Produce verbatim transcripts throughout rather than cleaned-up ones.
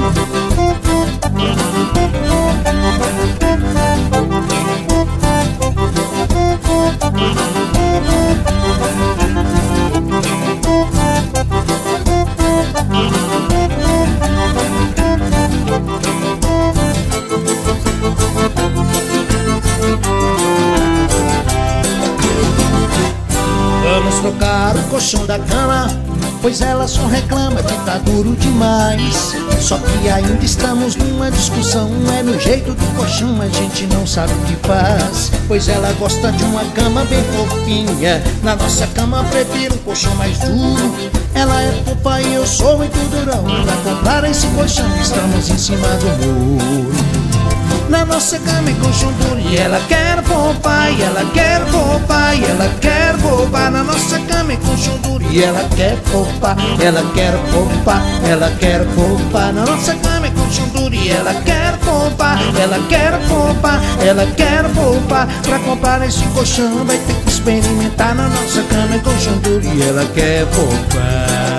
Vamos trocar o colchão da cama, pois ela só reclama que tá duro demais. Só que ainda estamos numa discussão, é no jeito do colchão, a gente não sabe o que faz. Pois ela gosta de uma cama bem fofinha, na nossa cama prefiro um colchão mais duro. Ela é fofa e eu sou muito durão, pra comprar esse colchão estamos em cima do muro. Na nossa cama é colchão duro e ela quer fofa, e ela quer fofa, e ela quer fofa. Na nossa cama é colchão duro e ela quer fofa, ela quer fofa, ela quer fofa. Na nossa cama é colchão duro e ela quer fofa, ela quer fofa, ela quer fofa. Pra comprar esse colchão vai ter que experimentar. Na nossa cama é colchão duro e ela quer fofa.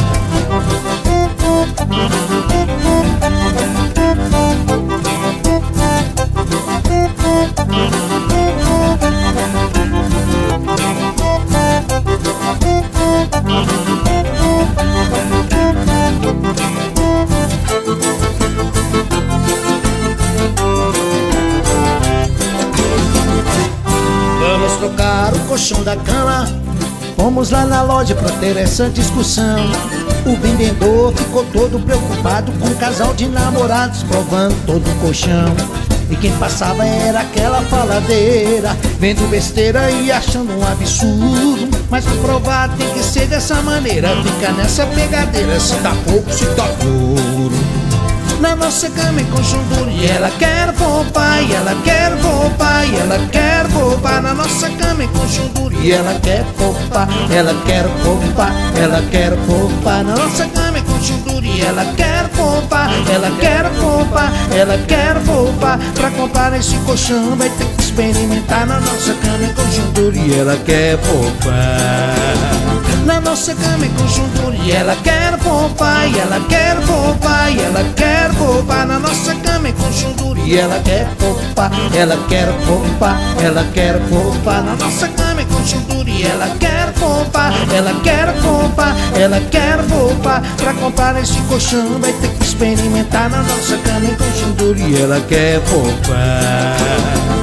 Vamos trocar o colchão da cama, fomos lá na loja pra ter essa discussão. O vendedor ficou todo preocupado com um casal de namorados provando todo o colchão. E quem passava era aquela faladeira, vendo besteira e achando um absurdo. Mas pra provar tem que ser dessa maneira, fica nessa pegadeira, se tá pouco, se tá duro. Na nossa cama é colchão duro e ela quer fofa, e ela quer fofa, e ela quer fofa. Na nossa cama é colchão duro e ela quer fofa, ela quer fofa, ela quer fofa. Na nossa cama é colchão duro e ela quer fofa, ela quer fofa, ela quer fofa. Pra comprar esse colchão vai ter que experimentar. Na nossa cama é colchão duro e ela quer fofa. Na nossa cama é colchão duro e ela quer fofa, e ela quer fofa, e ela quer fofa. Na nossa cama é colchão duro e ela quer fofa, ela quer fofa, ela quer fofa. Na nossa cama é colchão duro e ela quer fofa, ela quer fofa, ela quer fofa. Pra comprar esse colchão vai ter que experimentar. Na nossa cama é colchão duro e ela quer fofa.